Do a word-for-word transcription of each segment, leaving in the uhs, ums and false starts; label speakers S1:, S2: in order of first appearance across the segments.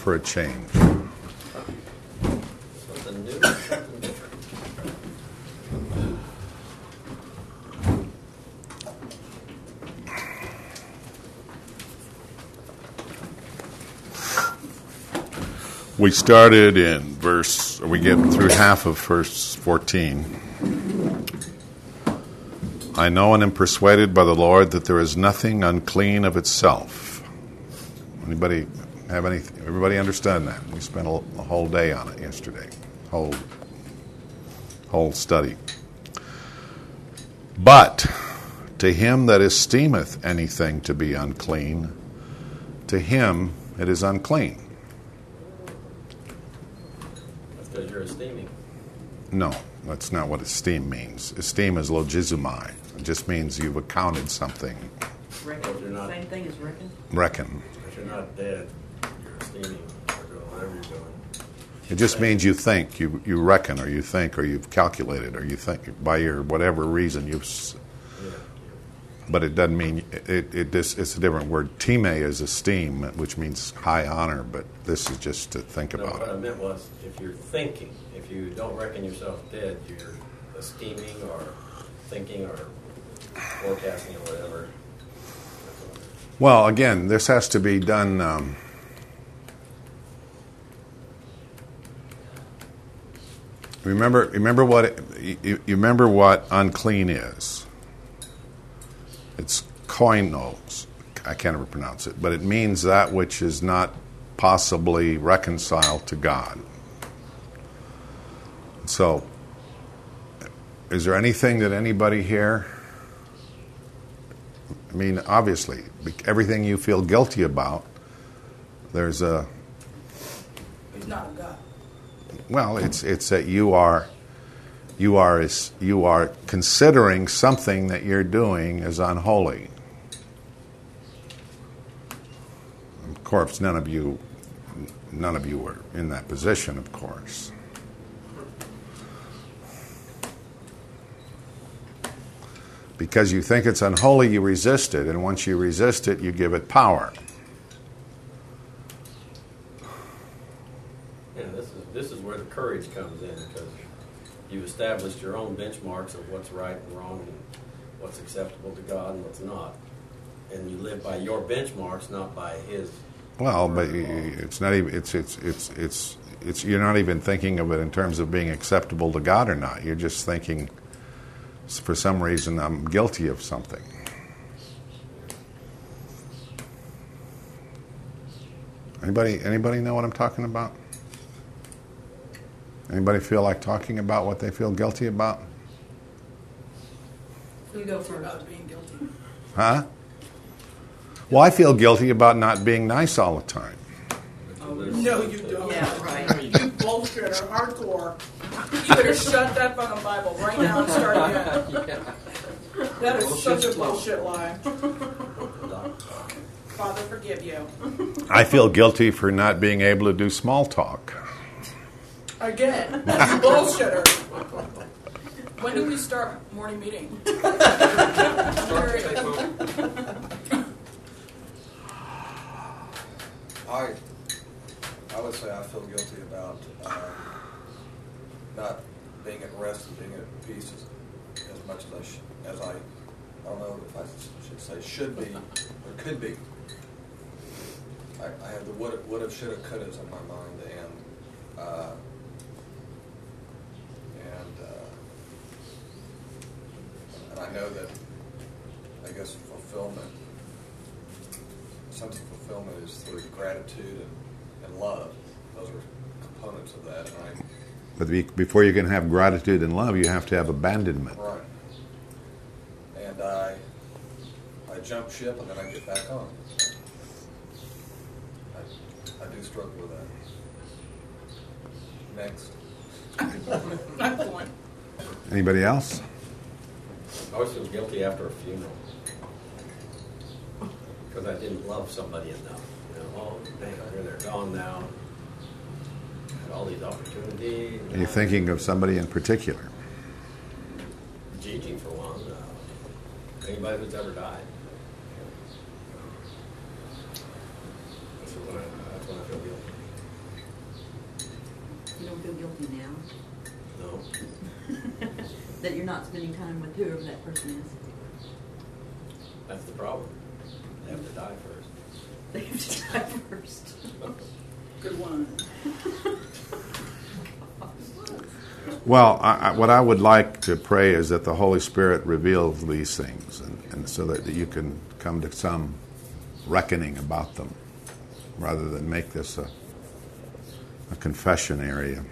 S1: for a change.
S2: Something new, something different.
S1: We started in verse, we get through half of verse fourteen. I know and am persuaded by the Lord that there is nothing unclean of itself. Anybody have any? Everybody understand that? We spent a, a whole day on it yesterday, whole whole study. But to him that esteemeth anything to be unclean, to him it is unclean.
S2: That's because you're esteeming.
S1: No, that's not what esteem means. Esteem is logizomai. It just means you've accounted something.
S3: Reckon.
S2: You're not-
S3: Same thing as reckon.
S1: Reckon.
S2: If you're not dead, you're esteeming or doing whatever you're doing.
S1: It just means you think, you you reckon, or you think, or you've calculated, or you think by your whatever reason you've. s-
S2: Yeah.
S1: But it doesn't mean it. It this it's a different word. Time is esteem, which means high honor. But this is just to think
S2: No,
S1: about
S2: what I
S1: it.
S2: meant was, if you're thinking, if you don't reckon yourself dead, you're esteeming or thinking or forecasting or whatever.
S1: Well, again, this has to be done. Um, remember, remember what it, you, you remember what unclean is. It's koinos. I can't ever pronounce it, but it means that which is not possibly reconciled to God. So, is there anything that anybody here? I mean, obviously, everything you feel guilty about, there's a.
S4: He's not of God.
S1: Well, it's it's that you are, you are is you are considering something that you're doing as unholy. Of course, none of you, none of you were in that position, of course. Because you think it's unholy, you resist it, and once you resist it, you give it power.
S2: Yeah, this is this is where the courage comes in, because you've established your own benchmarks of what's right and wrong and what's acceptable to God and what's not, and you live by your benchmarks, not by His.
S1: Well, but it's not even. It's it's it's it's it's. You're not even thinking of it in terms of being acceptable to God or not. You're just thinking, for some reason, I'm guilty of something. Anybody? Anybody know what I'm talking about? Anybody feel like talking about what they feel guilty about?
S4: You go for not being guilty.
S1: Huh? Well, I feel guilty about not being nice all the time.
S4: No, you don't.
S3: Yeah, right.
S4: You bullshitter, hardcore. You better shut that fucking Bible right now and start again. That is such a bullshit lie. Father, forgive you.
S1: I feel guilty for not being able to do small talk.
S4: Again, you bullshitter. When do we start morning meeting?
S5: I, I would say I feel guilty about um, not being at rest and being at peace as, as much as I, sh- as I, I don't know if I should say should be or could be. I, I have the would, would have, should have, could have in my mind, and uh, and uh, and I know that I guess fulfillment. Sense of fulfillment is through gratitude and, and love. Those are components of that. And I,
S1: But be- before you can have gratitude and love, you have to have abandonment.
S5: right. And I, I jump ship and then I get back on. I, I do struggle with that. Next.
S4: Excellent.
S1: Anybody else?
S2: I always feel guilty after a funeral because I didn't love somebody enough. You know, oh man, they're gone now. Had all these opportunities.
S1: Are you thinking of somebody in particular?
S2: Gigi, for one. Uh, anybody who's ever died. That's when I, that's when I feel guilty.
S3: guilty now?
S2: No.
S3: That you're not spending time with whoever that person is?
S2: That's the problem. They have to die first.
S3: They have to die first.
S4: Good one.
S1: Well, I, I, what I would like to pray is that the Holy Spirit reveals these things, and, and so that you can come to some reckoning about them, rather than make this a, a confession area.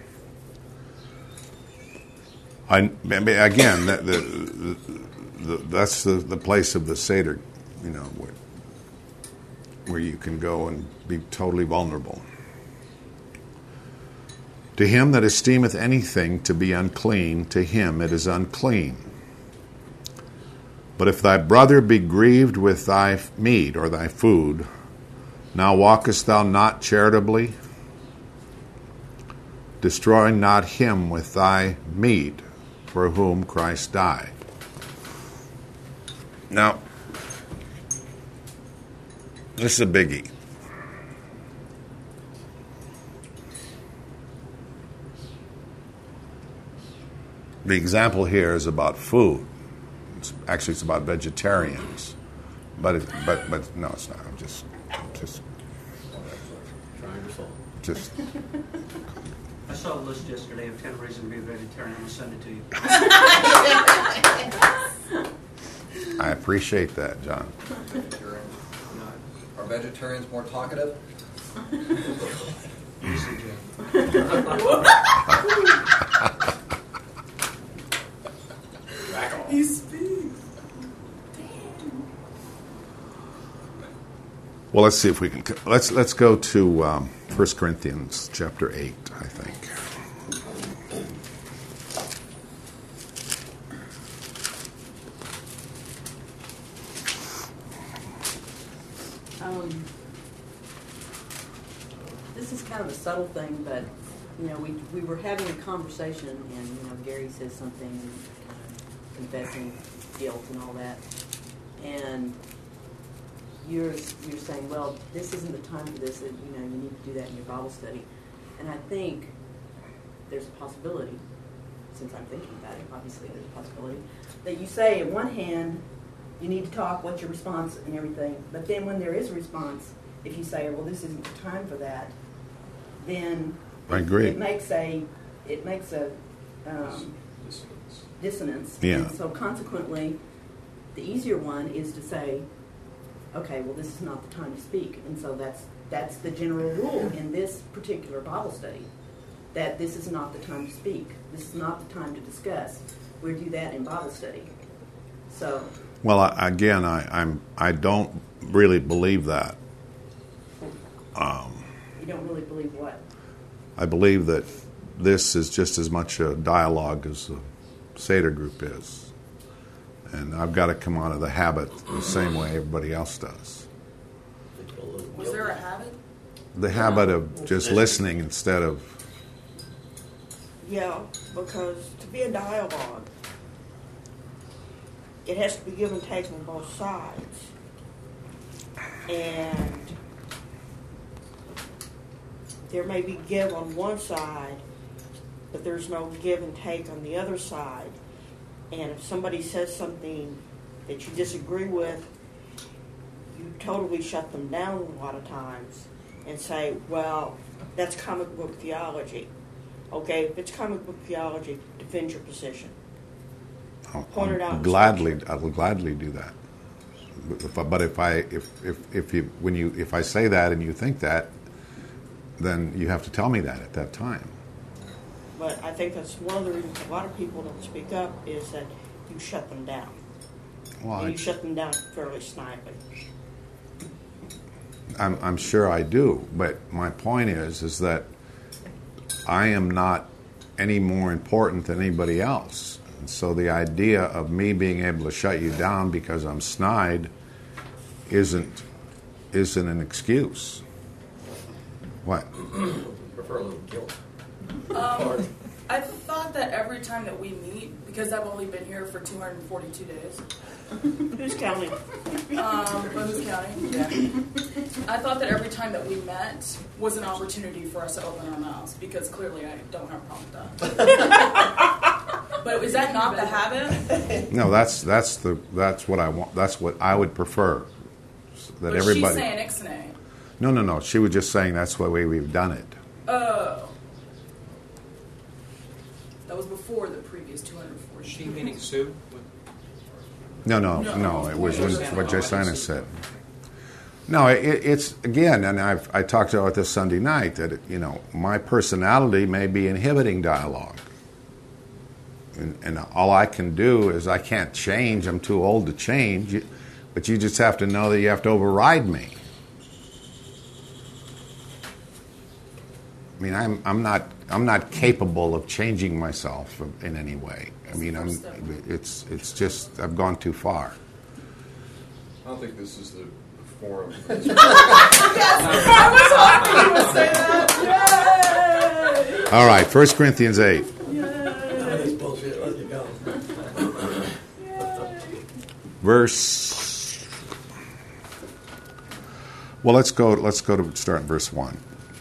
S1: I, again, the, the, the, that's the, the place of the Seder, you know, where, where you can go and be totally vulnerable. To him that esteemeth anything to be unclean, to him it is unclean. But if thy brother be grieved with thy meat or thy food, now walkest thou not charitably, destroying not him with thy meat for whom Christ died. Now, this is a biggie. The example here is about food. It's, actually, it's about vegetarians, but it, but but no, it's not. I'm just just
S2: Trying your soul.
S1: just.
S6: I saw a list yesterday of ten reasons to be a vegetarian. I'm going to send it to you.
S1: I appreciate that, John.
S5: Vegetarians. Are vegetarians more talkative?
S6: Easy, Jim.
S4: He speaks.
S1: Well, let's see if we can. Let's let's go to um, First Corinthians chapter eight, I think.
S3: Um, this is kind of a subtle thing, but you know, we we were having a conversation, and you know, Gary says something, kind of confessing guilt and all that, and you're you're saying, well, this isn't the time for this. You know, you need to do that in your Bible study, and I think there's a possibility, since I'm thinking about it, obviously there's a possibility that you say, on one hand, you need to talk, what's your response and everything. But then when there is a response, if you say, well, this isn't the time for that, then
S1: I agree.
S3: it makes a it makes a um, dissonance.
S1: Yeah.
S3: And so consequently, the easier one is to say, okay, well, this is not the time to speak. And so that's that's the general rule in this particular Bible study, that this is not the time to speak. This is not the time to discuss. We do that in Bible study. So.
S1: Well, I, again, I, I'm I don't really believe that. Um,
S3: you don't really believe what?
S1: I believe that this is just as much a dialogue as the Seder group is, and I've got to come out of the habit the same way everybody else does.
S4: Was there a habit?
S1: The habit of just listening instead of.
S7: Yeah, because to be a dialogue, it has to be give and take on both sides. And there may be give on one side, but there's no give and take on the other side. And if somebody says something that you disagree with, you totally shut them down a lot of times and say, well, that's comic book theology. Okay, if it's comic book theology, defend your position.
S1: I'll,
S7: Point it out
S1: I'll
S7: in
S1: gladly,
S7: Scripture.
S1: I will gladly do that. But if, I, but if I, if, if, if you, when you, if I say that and you think that, then you have to tell me that at that time.
S7: But I think that's one of the reasons a lot of people don't speak up is that you shut them down.
S1: Well,
S7: and
S1: I,
S7: you shut them down fairly snidely.
S1: I'm, I'm sure I do. But my point is, is that I am not any more important than anybody else. And so the idea of me being able to shut you down because I'm snide isn't isn't an excuse. What?
S2: Prefer a little guilt.
S4: Um, I I thought that every time that we meet, because I've only been here for two hundred forty-two days.
S7: Who's counting?
S4: Um, but who's counting? Yeah. I thought that every time that we met was an opportunity for us to open our mouths, because clearly I don't have a problem with that. But is that not the habit?
S1: No, that's that's the that's what I want. That's what I would prefer. That
S4: But
S1: everybody.
S4: she's saying ixnay.
S1: No, no, no. She was just saying that's the way we've done it.
S4: Oh. That was before the previous two hundred forty.
S8: She meaning Sue?
S1: No, no,
S4: No.
S1: no. It was
S4: Oh,
S1: what, what
S8: I
S1: Jason
S8: see.
S1: said. No, it, it's again, and I've I talked about this Sunday night that you know my personality may be inhibiting dialogue, and, and all I can do is I can't change. I'm too old to change, but you just have to know that you have to override me. I mean, I'm I'm not I'm not capable of changing myself in any way. I mean, I'm it's it's just I've gone too far.
S9: I don't think this is the forum.
S4: Yes, I was hoping you would say that. Yay!
S1: All right, First Corinthians eight.
S2: This bullshit, let you go.
S1: Verse. Well, let's go. Let's go to start in verse one.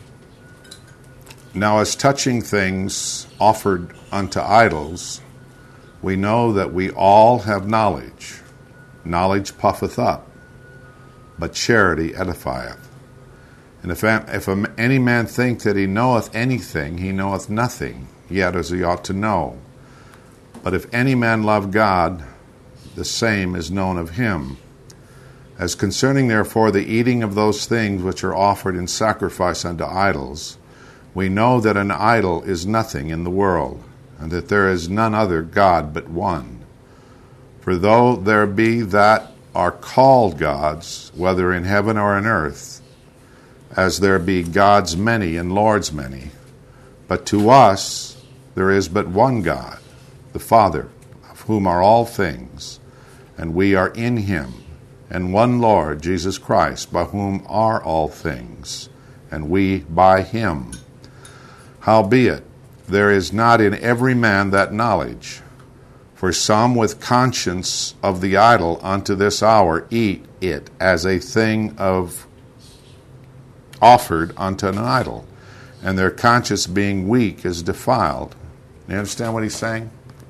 S1: Now, as touching things offered unto idols, we know that we all have knowledge. Knowledge puffeth up, but charity edifieth. And if, if any man think that he knoweth anything, he knoweth nothing, yet as he ought to know. But if any man love God, the same is known of him. As concerning therefore the eating of those things which are offered in sacrifice unto idols, we know that an idol is nothing in the world, and that there is none other God but one. For though there be that are called gods, whether in heaven or in earth, as there be gods many and lords many, but to us there is but one God, the Father, of whom are all things, and we are in him, and one Lord, Jesus Christ, by whom are all things, and we by him. Howbeit, there is not in every man that knowledge. For some with conscience of the idol unto this hour eat it as a thing of offered unto an idol, and their conscience being weak is defiled. You understand what he's saying?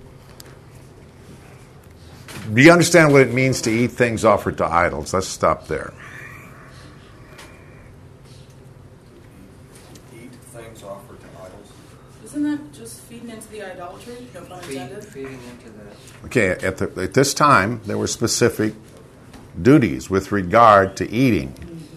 S1: Do you understand what it means to eat things offered to idols? Let's stop there.
S5: Eat things offered to idols.
S4: Isn't that just feeding into the idolatry? No pun
S8: Feed,
S4: intended.
S8: feeding into that.
S1: Okay, at, the, at this time, there were specific duties with regard to eating.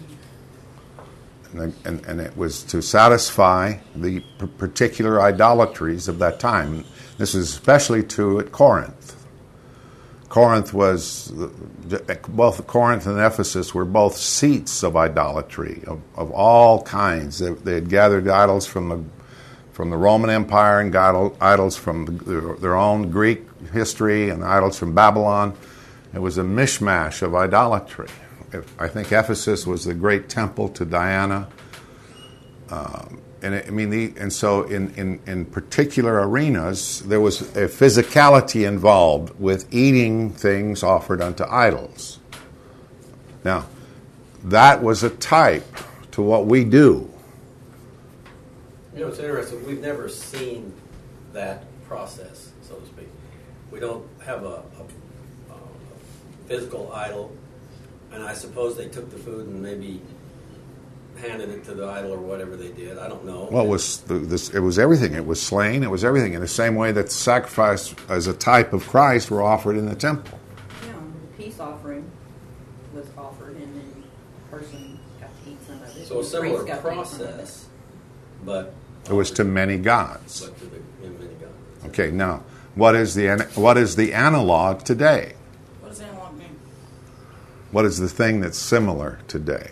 S1: And, and, and it was to satisfy the p- particular idolatries of that time. This is especially true at Corinth. Corinth was, both Corinth and Ephesus were both seats of idolatry, of, of all kinds. They, they had gathered idols from the from the Roman Empire and got idols from the, their own Greek history and idols from Babylon. It was a mishmash of idolatry. I think Ephesus was the great temple to Diana. Um, and it, I mean, the, and so in, in, in particular arenas, there was a physicality involved with eating things offered unto idols. Now, that was a type to what we do.
S2: You know, it's interesting. We've never seen that process, so to speak. We don't have a, a, a physical idol, and I suppose they took the food and maybe handed it to the idol or whatever they did. I don't know.
S1: Well, it was the, this, it was everything. It was slain. It was everything. In the same way that sacrifice as a type of Christ were offered in the temple.
S3: Yeah, the peace offering was offered, and then the person got to eat some of it.
S2: So a
S3: The
S2: similar
S3: priest got to eat some of it.
S2: process, but
S1: It was to many gods.
S2: but to the in many gods.
S1: Okay, now what is the an- what is the analog today?
S4: What does analog mean?
S1: What is the thing that's similar today?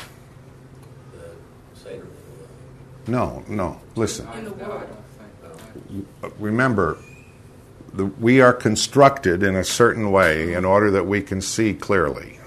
S2: The Seder.
S1: No, no. Listen.
S4: In the
S8: No, I
S4: world.
S8: don't think.
S1: Remember, the, we are constructed in a certain way in order that we can see clearly.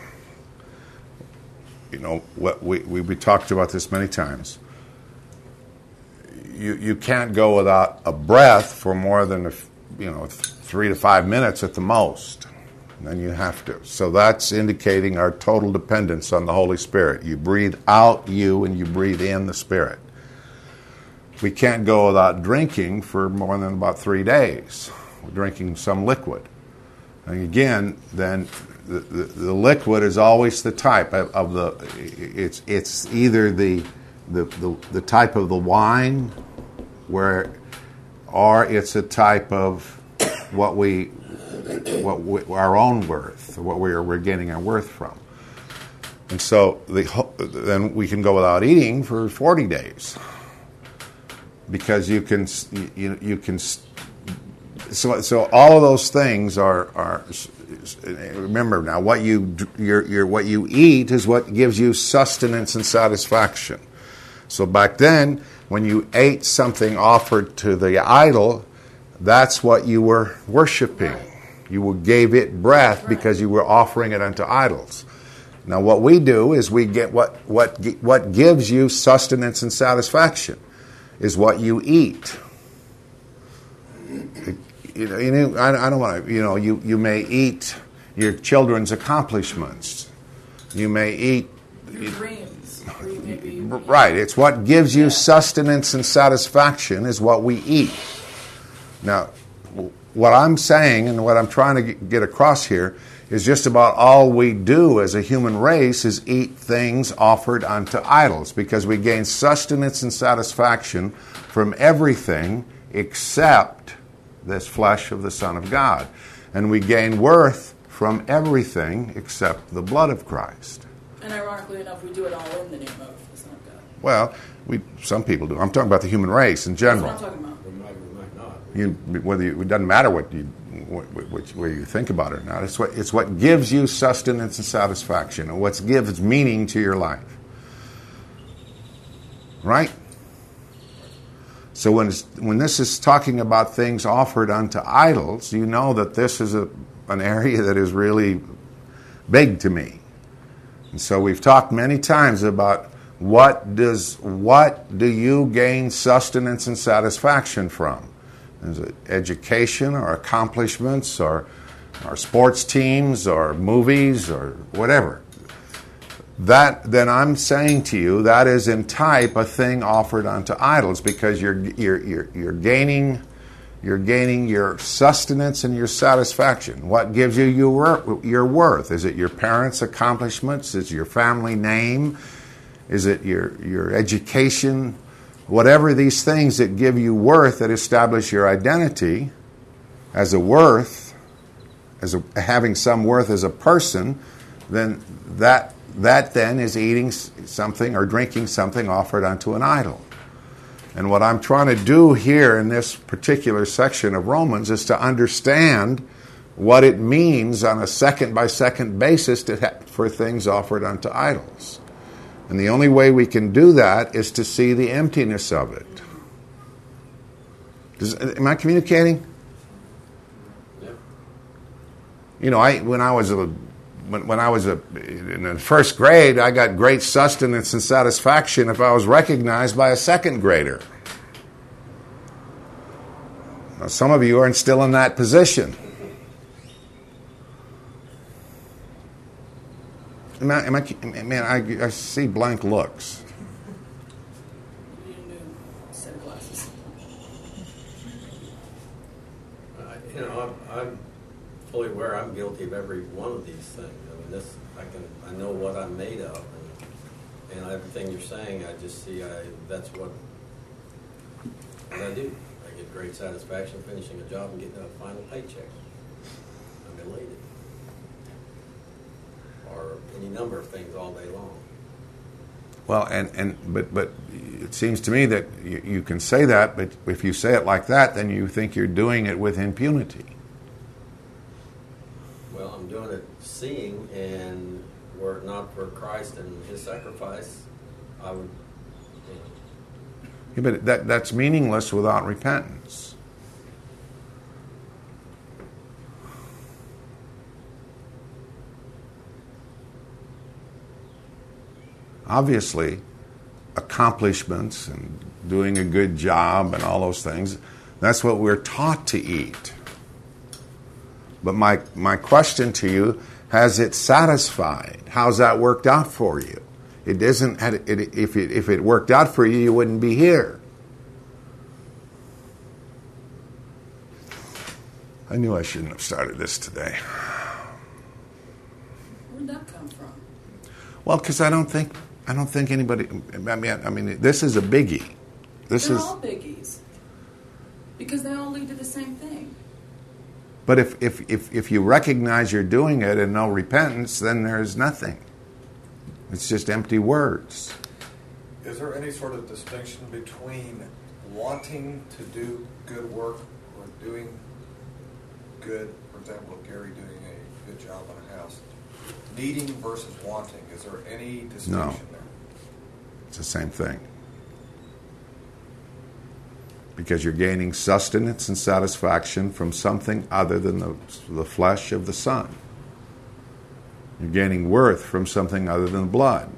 S1: You know, what we, we we talked about this many times. you, you can't go without a breath for more than a, f- you know th- three to five minutes at the most. And then you have to. So that's indicating our total dependence on the Holy Spirit. You breathe out you and you breathe in the Spirit. We can't go without drinking for more than about three days. We're drinking some liquid. And again, then the, the, the liquid is always the type of, of the. It's it's either the, the the the type of the wine, where, or it's a type of what we what we, our own worth, what we are we're getting our worth from. And so the then we can go without eating for forty days, because you can you you can. So, so all of those things are, are. Remember now, what you your, your what you eat is what gives you sustenance and satisfaction. So back then, when you ate something offered to the idol, that's what you were worshiping. You gave it breath because you were offering it unto idols. Now, what we do is we get what what what gives you sustenance and satisfaction is what you eat. You know, you know, I, I don't want to. You know, you, you may eat your children's accomplishments. You may eat
S4: Your dreams. Or you may be,
S1: right. It's what gives you sustenance and satisfaction is what we eat. Now, what I'm saying and what I'm trying to get across here is just about all we do as a human race is eat things offered unto idols, because we gain sustenance and satisfaction from everything except this flesh of the Son of God. And we gain worth from everything except the blood of Christ.
S4: and ironically enough, we do it all in the name of the Son of God.
S1: Well, we some people do. I'm talking about the human race in general.
S4: That's what I'm talking about.
S2: We might, we might not.
S1: You, whether you, it doesn't matter what you, what, what, whether you think about it or not. It's what it's what gives you sustenance and satisfaction, and what gives meaning to your life. Right? So when it's, when this is talking about things offered unto idols, you know that this is a an area that is really big to me. And so we've talked many times about what does what do you gain sustenance and satisfaction from? Is it education or accomplishments or or sports teams or movies or whatever? That then I'm saying to you that is in type a thing offered unto idols, because you're you're you're, you're gaining you're gaining your sustenance and your satisfaction. What gives you your your worth? Is it your parents' accomplishments? Is it your family name? Is it your your education? Whatever these things that give you worth, that establish your identity as a worth, as a, having some worth as a person, then that that then is eating something or drinking something offered unto an idol. And what I'm trying to do here in this particular section of Romans is to understand what it means on a second-by-second basis to ha- for things offered unto idols. And the only way we can do that is to see the emptiness of it. Does, am I communicating?
S2: Yeah.
S1: You know, I when I was a when, when I was a, in the first grade, I got great sustenance and satisfaction if I was recognized by a second grader. Now, some of you are still in that position. Am I, am I, man, I, I see blank looks.
S4: You need a new set of glasses.
S2: Uh, you know, I'm, I'm fully aware I'm guilty of every one of these things. I mean, this I can I know what I'm made of, and, and everything you're saying, I just see I that's what, what I do. I get great satisfaction finishing a job and getting a final paycheck. I'm elated. Or any number of things all day long.
S1: Well, and, and but but it seems to me that you, you can say that, but if you say it like that, then you think you're doing it with impunity.
S2: Well, I'm doing it seeing, and were it not for Christ and His sacrifice, I would. You know,
S1: Yeah, but that that's meaningless without repentance. Obviously, accomplishments and doing a good job and all those things. That's what we're taught to eat. But my, my question to you, has it satisfied? How's that worked out for you? It isn't. It, if it if it worked out for you, you wouldn't be here. I knew I shouldn't have started this today.
S4: Where'd that come from?
S1: Well, because I don't think I don't think anybody. I mean, I mean, this is a biggie. This
S4: They're
S1: is.
S4: all biggies. Because they all lead to the same thing.
S1: But if, if, if, if you recognize you're doing it and no repentance, then there's nothing. It's just empty words.
S5: Is there any sort of distinction between wanting to do good work or doing good, for example, Gary doing a good job on a house, needing versus wanting? Is there any distinction
S1: No.
S5: there?
S1: It's the same thing. Because you're gaining sustenance and satisfaction from something other than the, the flesh of the Son. You're gaining worth from something other than blood.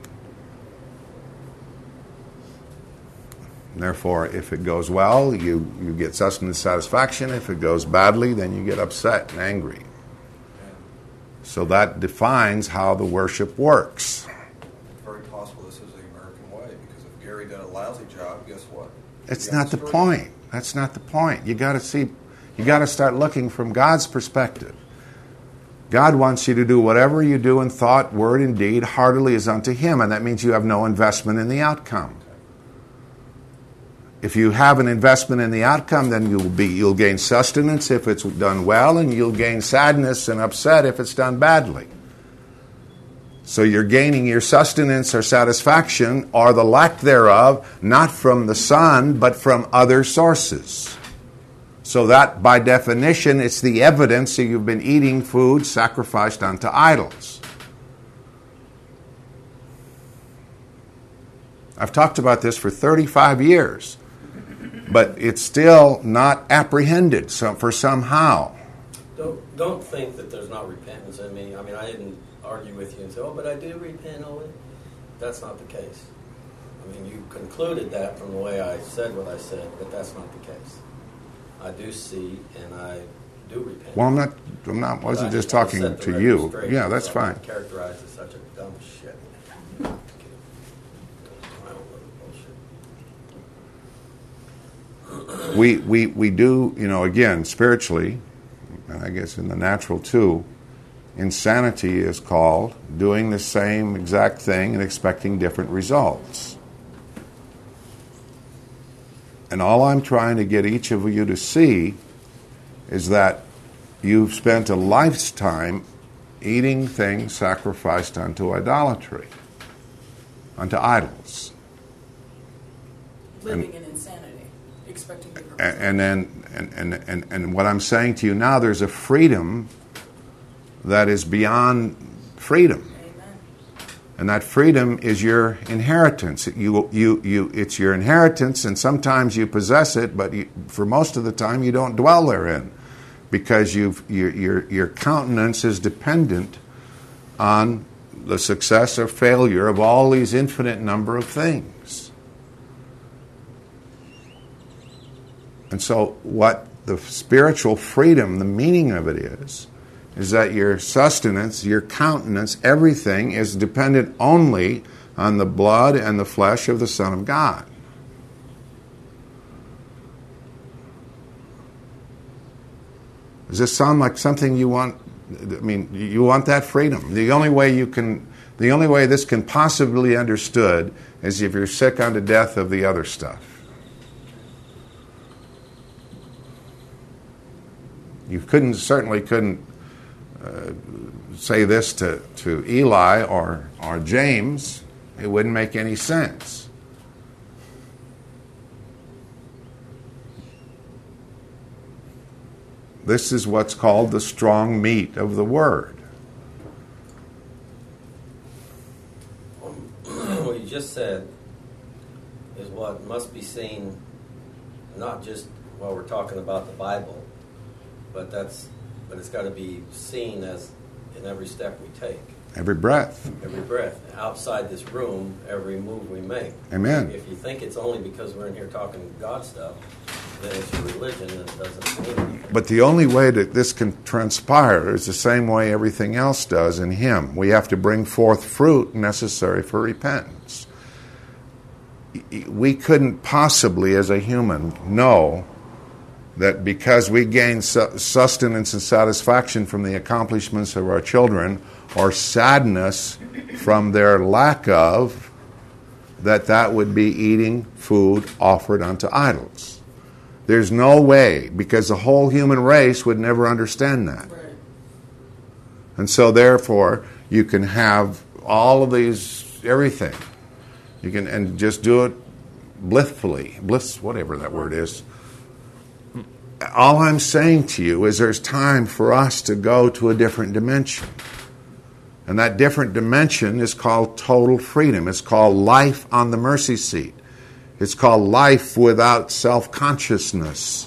S1: And therefore, if it goes well, you, you get sustenance and satisfaction. If it goes badly, then you get upset and angry. So that defines how the worship works.
S5: It's very possible this is the American way, because if Gary did a lousy job, guess what?
S1: It's
S5: You got
S1: not the
S5: story.
S1: point. That's not the point. You got to see, you got to start looking from God's perspective. God wants you to do whatever you do in thought, word, and deed heartily as unto Him, and that means you have no investment in the outcome. If you have an investment in the outcome, then you'll be you'll gain sustenance if it's done well, and you'll gain sadness and upset if it's done badly. So you're gaining your sustenance or satisfaction, or the lack thereof, not from the Son, but from other sources. So that, by definition, it's the evidence that you've been eating food sacrificed unto idols. I've talked about this for thirty-five years, but it's still not apprehended so for somehow.
S2: Don't don't think that there's not repentance in me. I mean, I didn't argue with you and say, oh, but I do repent, Owen. That's not the case. I mean, you concluded that from the way I said what I said, but that's not the case. I do see and I do repent.
S1: Well, I'm not. I'm not. Wasn't
S2: But I
S1: just
S2: just wanna
S1: talking
S2: set the
S1: to
S2: record
S1: you.
S2: straight
S1: Yeah,
S2: because
S1: that's
S2: I'm
S1: fine.
S2: Characterized as such a dumb shit. I don't live bullshit.
S1: We we we do. You know, again, spiritually, and I guess in the natural too. Insanity is called doing the same exact thing and expecting different results. And all I'm trying to get each of you to see is that you've spent a lifetime eating things sacrificed unto idolatry, unto idols.
S4: Living in insanity, expecting bigger results.
S1: And, and then, and, and, and, and what I'm saying to you now, there's a freedom that is beyond freedom.
S4: Amen.
S1: And that freedom is your inheritance. You, you, you, it's your inheritance, and sometimes you possess it, but you, for most of the time you don't dwell therein, because you've, your, your, your countenance is dependent on the success or failure of all these infinite number of things. And so what the spiritual freedom, the meaning of it is, is that your sustenance, your countenance, everything is dependent only on the blood and the flesh of the Son of God. Does this sound like something you want? I mean, you want that freedom. The only way you can, the only way this can possibly be understood is if you're sick unto death of the other stuff. You couldn't, certainly couldn't uh, say this to, to Eli or, or James. It wouldn't make any sense. This is what's called the strong meat of the Word.
S2: What you just said is what must be seen, not just while we're talking about the Bible, but that's but it's got to be seen as in every step we take.
S1: Every breath.
S2: Every breath. Outside this room, every move we make.
S1: Amen.
S2: If you think it's only because we're in here talking God stuff, then it's a religion and it doesn't mean anything.
S1: But the only way that this can transpire is the same way everything else does in Him. We have to bring forth fruit necessary for repentance. We couldn't possibly, as a human, know that because we gain sustenance and satisfaction from the accomplishments of our children, or sadness from their lack of, that that would be eating food offered unto idols. There's no way, because the whole human race would never understand that.
S4: Right.
S1: And so therefore, you can have all of these, everything. You can, and just do it blissfully, bliss, whatever that word is. All I'm saying to you is there's time for us to go to a different dimension. And that different dimension is called total freedom. It's called life on the mercy seat. It's called life without self-consciousness.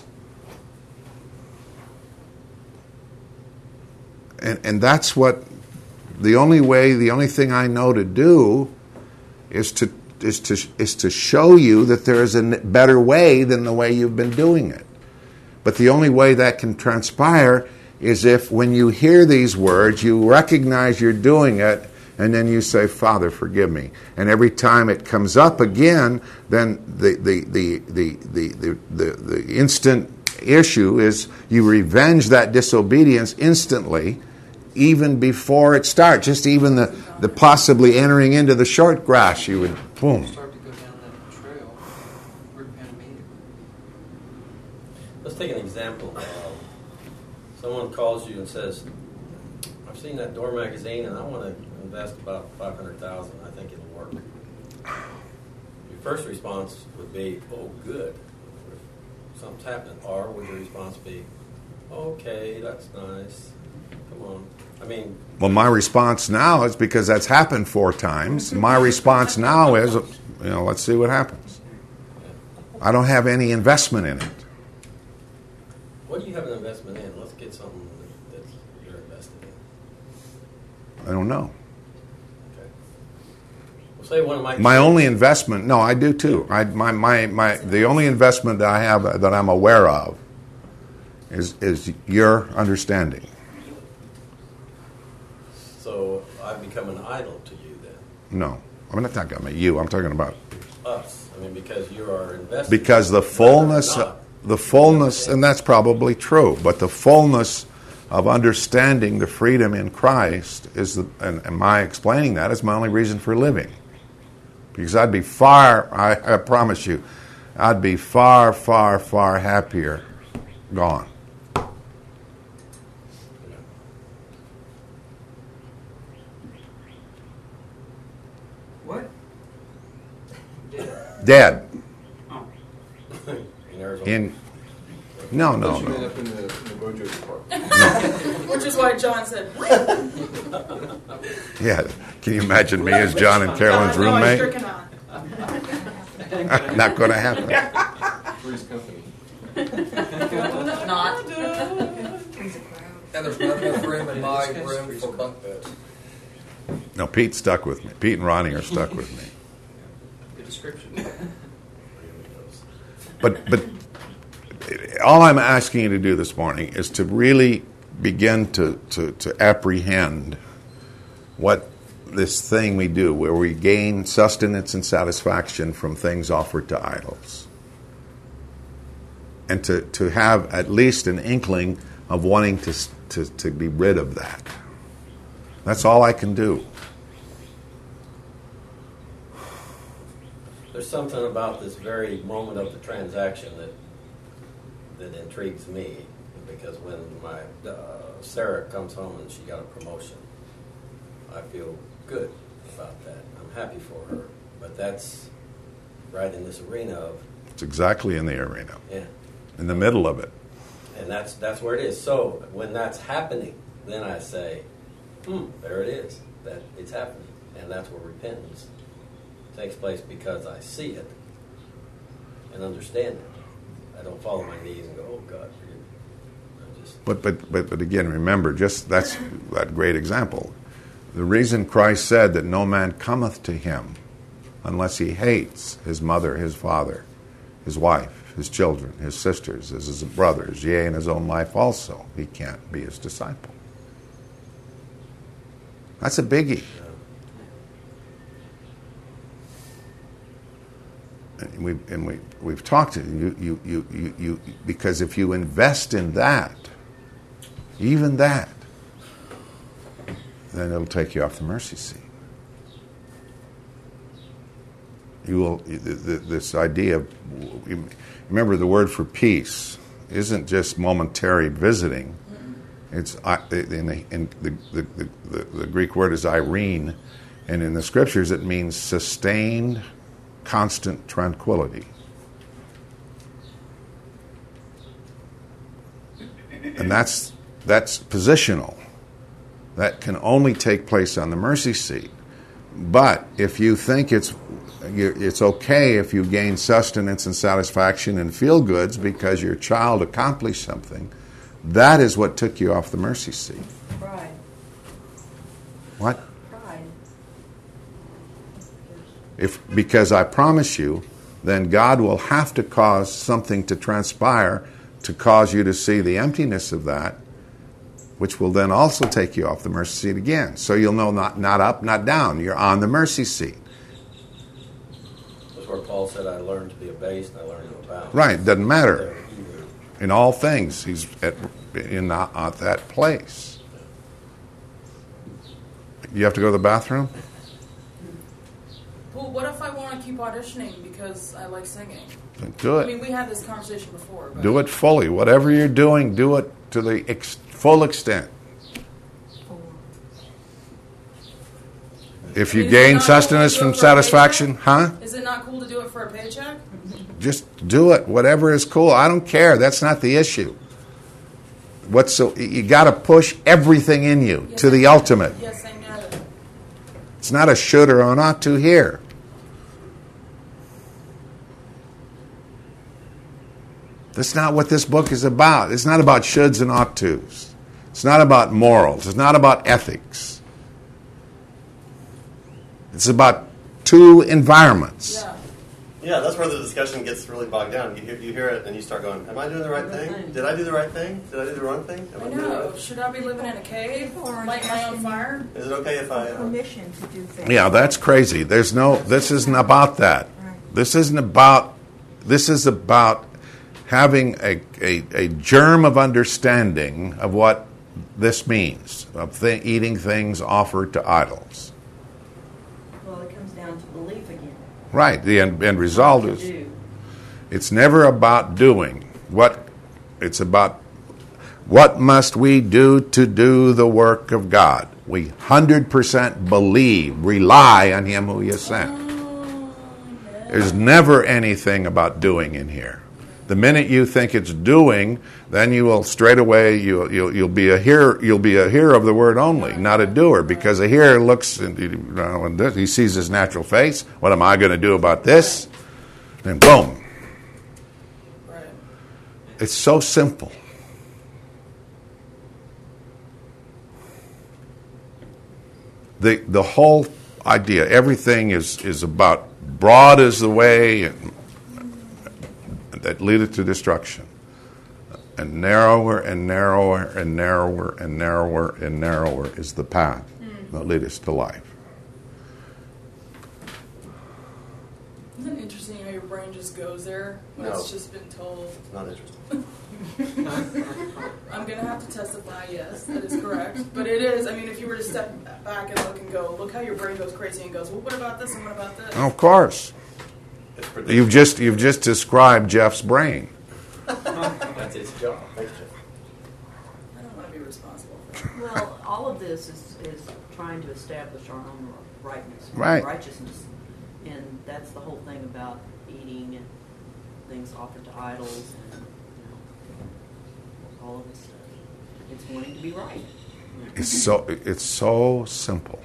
S1: And, and that's what, the only way, the only thing I know to do is to is to is to show you that there is a better way than the way you've been doing it. But the only way that can transpire is if when you hear these words, you recognize you're doing it, and then you say, Father, forgive me. And every time it comes up again, then the the the the the the, the, the instant issue is you revenge that disobedience instantly, even before it starts. Just even the, the possibly entering into the short grass, you would, boom.
S8: Start to go down that trail, repent immediately.
S2: Let's take an example. Uh, someone calls you and says, I've seen that door magazine and I want to invest about five hundred thousand dollars. I think it'll work. Your first response would be, oh, good. Something's happening. Or would your response be, okay, that's nice. Come on. I mean...
S1: Well, my response now is, because that's happened four times, my response now is, you know, let's see what happens. I don't have any investment in it.
S2: What do you have an investment in? Let's get something that you're invested in.
S1: I don't know.
S2: Okay. Well, say one of my...
S1: My only investment, no, I do too. I, my, my, my, the only investment that I have that I'm aware of is, is your understanding.
S2: So I've become an idol to you then?
S1: No. I'm not talking about you. I'm talking about...
S2: Us. I mean, because you are invested.
S1: Because the fullness, the fullness, and that's probably true, but the fullness of understanding the freedom in Christ is, the, and, and my explaining that is my only reason for living. Because I'd be far, I, I promise you, I'd be far, far, far happier gone.
S6: What?
S1: Dead.
S6: Oh.
S2: In Arizona.
S1: In, no, no,
S9: Unless you end
S1: no.
S9: up in the, in the Bojo department.
S4: Which is why John said,
S1: Yeah. Can you imagine me as John and Carolyn's
S4: no, he's
S1: roommate?
S4: drinking on.
S1: Not going to happen.
S9: Three's company.
S4: Not.
S5: And there's not enough room in my room for bunk beds.
S1: No, Pete's stuck with me. Pete and Ronnie are stuck with me.
S8: Good description.
S1: But but all I'm asking you to do this morning is to really begin to, to, to apprehend what this thing we do, where we gain sustenance and satisfaction from things offered to idols. And to, to have at least an inkling of wanting to, to, to be rid of that. That's all I can do.
S2: There's something about this very moment of the transaction that that intrigues me, because when my uh, Sarah comes home and she got a promotion, I feel good about that. I'm happy for her, but that's right in this arena of...
S1: It's exactly in the arena,
S2: Yeah.
S1: in the middle of it.
S2: And that's that's where it is. So when that's happening, then I say, hmm, there it is. That it's happening. And that's where repentance takes place, because I see it and understand it. I don't fall on my knees and go, oh, God, forgive me. I just...
S1: But, but but but again, remember, just that's that great example. The reason Christ said that no man cometh to him unless he hates his mother, his father, his wife, his children, his sisters, his brothers, yea, and his own life also, he can't be his disciple. That's a biggie. And we and we we've talked to you, you you you you because if you invest in that, even that, then it'll take you off the mercy seat. You will. This idea of, remember, the word for peace isn't just momentary visiting. It's in the in the, the, the, the Greek word is irene, and in the scriptures it means sustained, constant tranquility. And that's that's positional. That can only take place on the mercy seat. But if you think it's it's okay if you gain sustenance and satisfaction and feel goods because your child accomplished something, that is what took you off the mercy seat.
S3: Pride.
S1: What?
S3: Pride.
S1: If because I promise you, then God will have to cause something to transpire to cause you to see the emptiness of that, which will then also take you off the mercy seat again. So you'll know not, not up, not down. You're on the mercy seat.
S2: That's where Paul said, I learned to be abased, and I learned to abound.
S1: Right, doesn't matter. In all things, he's at, in the, at that place. You have to go to the bathroom?
S4: Well, what if I want to keep auditioning because I like singing?
S1: Do
S4: I mean,
S1: it.
S4: we had this conversation before. But
S1: Do it fully. Whatever you're doing, do it to the ex- full extent. If you
S4: I mean, is it
S1: gain
S4: not
S1: sustenance
S4: cool to do
S1: from
S4: it for a
S1: satisfaction, huh?
S4: paycheck? Is it not cool to do it for a paycheck?
S1: Just do it. Whatever is cool. I don't care. That's not the issue. What's so you got to push everything in you
S4: Yes,
S1: to
S4: I
S1: the
S4: know.
S1: ultimate.
S4: Yes, I know.
S1: It's not a should or an ought to here. That's not what this book is about. It's not about shoulds and ought tos. It's not about morals. It's not about ethics. It's about two environments.
S4: Yeah.
S10: Yeah, that's where the discussion gets really bogged down. You hear, you hear it and you start going, am I doing the right thing? Did I do the right thing? Did I do the wrong thing? Am
S4: I
S10: doing the
S4: know.
S10: right-
S4: Should I be living in a cave, lighting my own fire?
S10: Is it okay if I... Uh,
S11: Permission to do things.
S1: Yeah, that's crazy. There's no, this isn't about that. This isn't about, this is about having a, a, a germ of understanding of what this means, of th- eating things offered to idols.
S3: Well, it comes down to belief again.
S1: Right, the end, end result
S3: What
S1: is,
S3: to do.
S1: it's never about doing. What, it's about what must we do to do the work of God. We one hundred percent believe, rely on Him who He has sent. There's never anything about doing in here. The minute you think it's doing, then you will straight away you'll you'll, you'll be a hearer. You'll be a hearer of the word only, not a doer. Because a hearer looks and you know, and this, he sees his natural face. What am I going to do about this? And boom.
S4: Right.
S1: It's so simple. The the whole idea, everything is is about broad is the way and, that leadeth to destruction, and narrower and narrower and narrower and narrower and narrower is the path that leadeth to life.
S4: Isn't it interesting how your brain just goes there when
S10: No.
S4: it's just been told?
S10: not interesting.
S4: I'm going to have to testify, yes, that is correct. But it is, I mean, if you were to step back and look and go, look how your brain goes crazy and goes, well, what about this and what about this?
S1: Of course,
S10: It's
S1: you've
S10: predictable.
S1: just you've just described Jeff's brain.
S2: That's its job.
S10: Thanks, Jeff.
S4: I don't want to be responsible for that.
S3: Well, all of this is, is trying to establish our own rightness,
S1: Right.
S3: righteousness. And that's the whole thing about eating and things offered to idols and, you know, all of this stuff. It's wanting to be right.
S1: It's so it's so simple.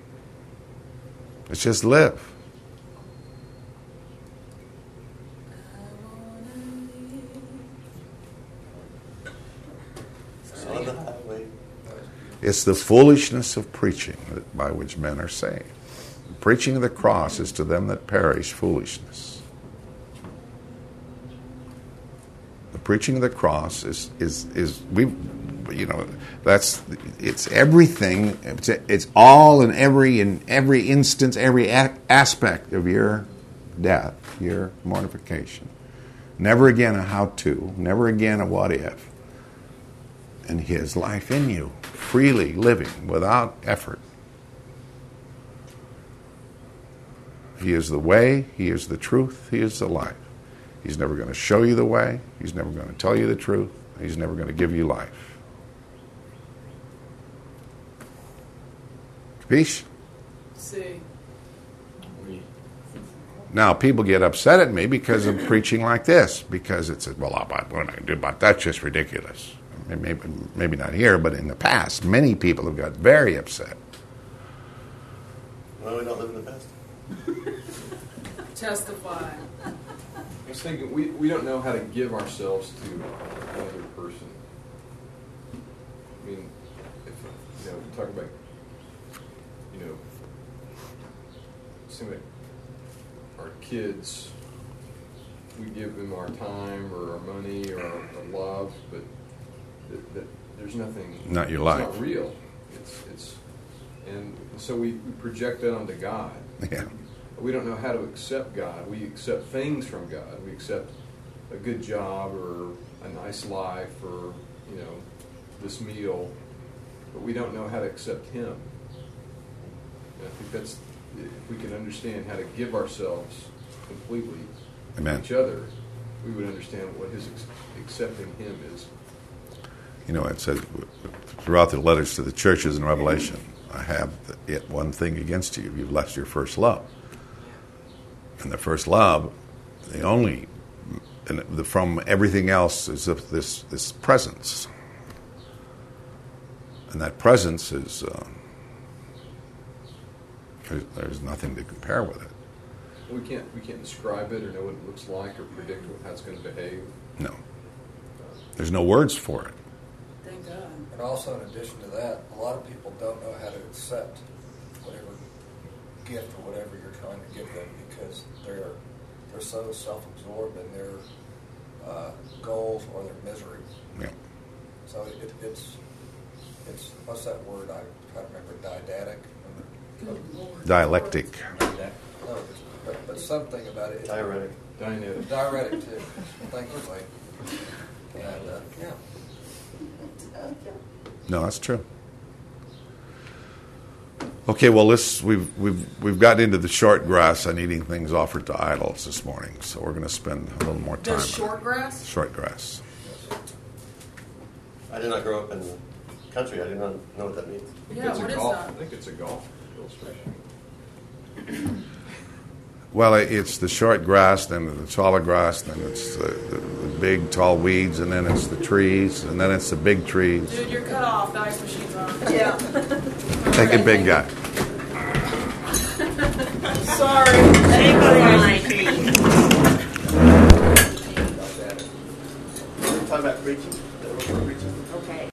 S1: It's just live.
S10: On the highway.
S1: It's the foolishness of preaching by which men are saved. The preaching of the cross is to them that perish foolishness. The preaching of the cross is is is we, you know, that's it's everything. It's, it's all in every in every instance, every a- aspect of your death, your mortification. Never again a how-to. Never again a what if. And His life in you, freely living without effort. He is the way, He is the truth, He is the life. He's never going to show you the way, He's never going to tell you the truth, He's never going to give you life. Capiche?
S4: See.
S1: Now, people get upset at me because of preaching like this, because it's, well, what I can do about that's just ridiculous. Maybe, maybe not here, but in the past, many people have got very upset.
S10: Well, we don't live in the past.
S4: Testify.
S9: I was thinking, we, we don't know how to give ourselves to another person. I mean, if, you know, we talk about, you know, seem like our kids, we give them our time or our money or our, our love, but that, that there's nothing.
S1: Not your
S9: it's
S1: life.
S9: Not real. It's it's, and so we, we project that onto God.
S1: Yeah.
S9: We don't know how to accept God. We accept things from God. We accept a good job or a nice life or, you know, this meal, but we don't know how to accept Him. And I think that's, if we can understand how to give ourselves completely
S1: Amen.
S9: to each other, we would understand what His ex- accepting Him is.
S1: You know, it says throughout the letters to the churches in Revelation, I have yet one thing against you. You've left your first love. And the first love, the only, and the, from everything else is this this presence. And that presence is, uh, there's, there's nothing to compare with it.
S9: We can't we can't describe it or know what it looks like or predict how it's going to behave.
S1: No. There's no words for it.
S4: Thank God.
S5: And also, in addition to that, a lot of people don't know how to accept whatever gift or whatever you're trying to give them because they're they're so self-absorbed in their uh, goals or their misery.
S1: Yeah.
S5: So it, it's it's what's that word? I try to remember. Didactic.
S1: Dialectic.
S5: No, it's, but, but something about it.
S10: Diuretic.
S9: Dianetic.
S5: Diuretic too. Thank you, Blake. And uh, yeah.
S1: No, that's true. Okay, well, this we've we've we've gotten into the short grass on eating things offered to idols this morning, so we're going to spend a little more time.
S4: The
S1: on
S4: short
S1: it.
S4: grass?
S1: Short grass.
S10: I did not grow up in the country. I do not know what that means.
S9: I think
S4: Yeah,
S9: it's a
S4: what is
S9: golf,
S4: that?
S9: I think it's a golf illustration.
S1: Well, it's the short grass, then the taller grass, then it's the, the, the big tall weeds, and then it's the trees, and then it's the big trees.
S4: Dude, you're cut off. The ice machine's on.
S3: Yeah.
S1: Take a big guy.
S4: Sorry.
S3: Anybody?
S10: Talking about preaching.